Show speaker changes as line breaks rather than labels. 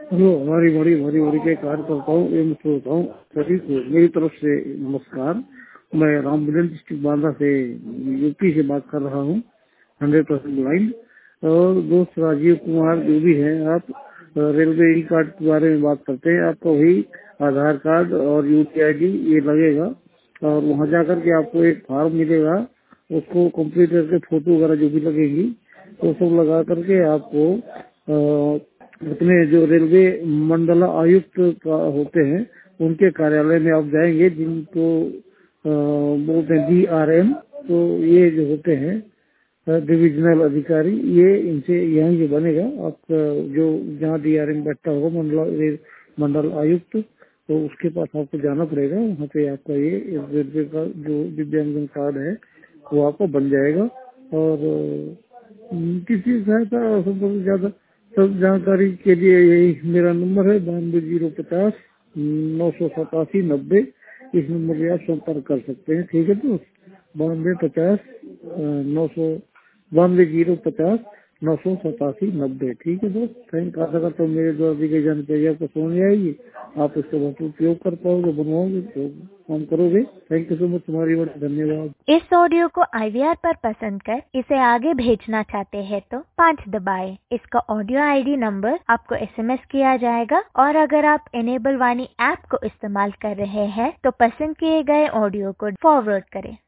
Hello, हमारी बड़ी बड़ी बड़ी के कार्यकर्ताओं एवं श्रोताओं सभी को मेरी तरफ से नमस्कार। मैं राम मिलन डिस्ट्रिक्ट बांदा से यूपी से बात कर रहा हूँ, 100% लाइन। और दोस्त राजीव कुमार जो भी हैं, आप रेलवे ई कार्ड के बारे में बात करते हैं। आपका वही आधार कार्ड और UPID ये लगेगा, और वहाँ जाकर के आपको एक फॉर्म मिलेगा, उसको कंप्लीट करके फोटो वगैरह जो भी लगेगी वो सब लगा करके आपको अपने जो रेलवे मंडल आयुक्त का होते हैं उनके कार्यालय में आप जाएंगे, जिनको बोलते हैं DRM। तो ये जो होते हैं डिविजनल अधिकारी, ये इनसे यहाँ ये बनेगा आपका जो जहाँ DRM बैठता होगा मंडल आयुक्त, तो उसके पास आपको जाना पड़ेगा। वहाँ पे आपका ये रेलवे का जो दिव्यांगजन कार्ड है वो आपको बन जाएगा। और किसी सहायता सबसे ज्यादा सब जानकारी के लिए यही मेरा नंबर है, 92 050 987 90। इस नंबर पे आप संपर्क कर सकते हैं। ठीक है दोस्त, 92 050 987 90। ठीक है दोस्त, थैंक। आशा करता हूँ मेरे द्वारा दी गई जानकारी आपको समझ में आएगी, आप इसका बहुत उपयोग कर पाओगे, बनवाओगे तो काम करोगे। थैंक यू सो मच, तुम्हारी बड़ी धन्यवाद।
इस ऑडियो को IVR पर पसंद कर इसे आगे भेजना चाहते हैं तो 5 दबाएं। इसका ऑडियो ID नंबर आपको SMS किया जाएगा, और अगर आप इनेबल वाणी ऐप को इस्तेमाल कर रहे हैं तो पसंद किए गए ऑडियो को फॉरवर्ड करें।